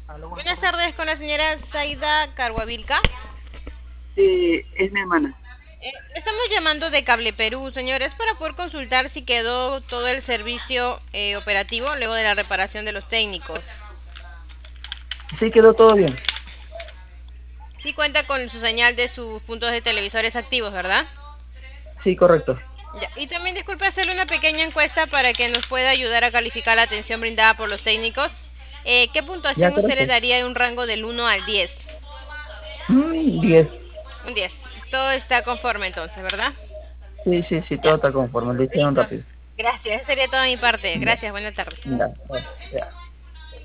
Aló, buenas Buenas tardes. tardes con la señora Zaida Carhuavilca. Es mi hermana. Le estamos llamando de Cable Perú, señores, para poder consultar si quedó todo el servicio operativo luego de la reparación de los técnicos. Sí, quedó todo bien. Sí cuenta con su señal de sus puntos de televisores activos, ¿verdad? Sí, correcto. Ya. Y también disculpe hacerle una pequeña encuesta para que nos pueda ayudar a calificar la atención brindada por los técnicos. ¿Qué Ya, puntuación usted le correcto. daría de un rango del 1 al 10? 10. Un 10. Todo está conforme entonces, ¿verdad? Sí, sí, sí, Ya. todo está conforme. Lo hicieron Listo. rápido. Gracias. Esa sería toda mi parte. Ya, Gracias. Buenas tardes. ya, ya.